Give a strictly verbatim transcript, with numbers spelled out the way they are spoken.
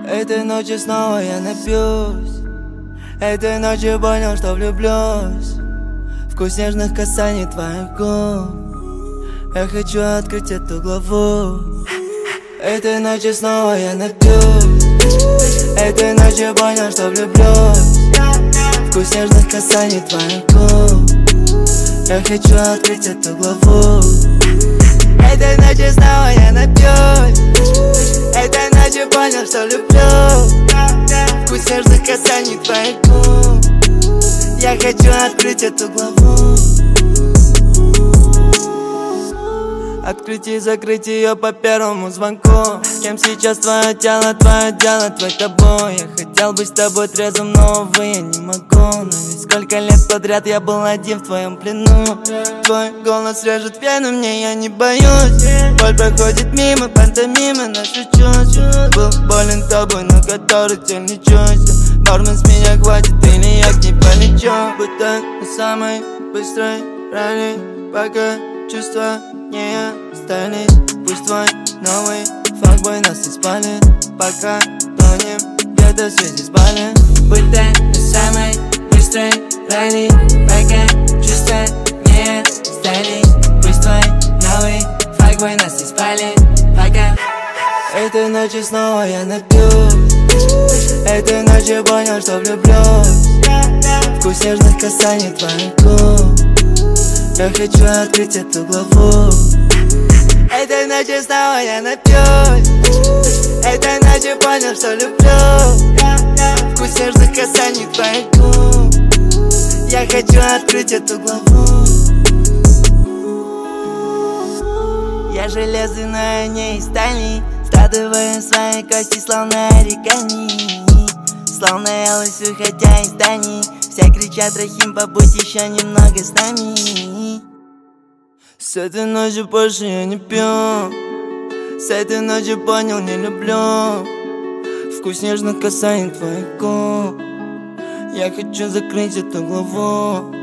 Этой ночью снова я напьюсь. Этой ночью понял, что влюблюсь. Вкус нежных касаний твоих губ. Я хочу открыть эту главу. Этой ночью снова я напьюсь. Этой ночью понял, что влюблюсь. Вкус нежных касаний твоих губ. Я хочу открыть эту главу. Этой ночью снова я напьюсь. Этой ночью понял, что люблю. Вкус нежных касаний твоих губ. Я хочу открыть эту главу. Открыть и закрыть ее по первому звонку. Кем сейчас твое тело, твое дело, твой табу. Я хотел быть с тобой трезвым, но, увы, я не могу. Но ведь сколько лет подряд я был один в твоем плену. Твой голос режет вены, мне я не боюсь. Боль проходит мимо, пантомимы нашу чувств. Был болен тобой, но который цель не чувствую. Бармен, с меня хватит, или я к ней полечу. Будь так самой быстрой рани, пока чувства не остались. Пусть твой новый факбой нас не спалит, пока тонем где-то в свете спали. Будь ты самой быстрой рани, пока чувства не остались. Пусть твой новый факбой нас не спалит, пока. Этой ночью снова я напьюсь. Этой ночью понял, что влюблюсь. Вкус нежных касаний твоих губ. Я хочу открыть эту главу. Этой ночью снова я напьюсь. Этой ночью понял, что люблю. Вкус нежных касаний твоих губ. Я хочу открыть эту главу. Я железный, но я не из стали. Складываем свои кости, словно оригами. Словно я лось, уходя из зданий. Все кричат: Рахим, побудь еще немного с нами. С этой ночи больше я не пью. С этой ночи понял, не люблю. Вкус нежных касаний твоих губ. Я хочу закрыть эту главу.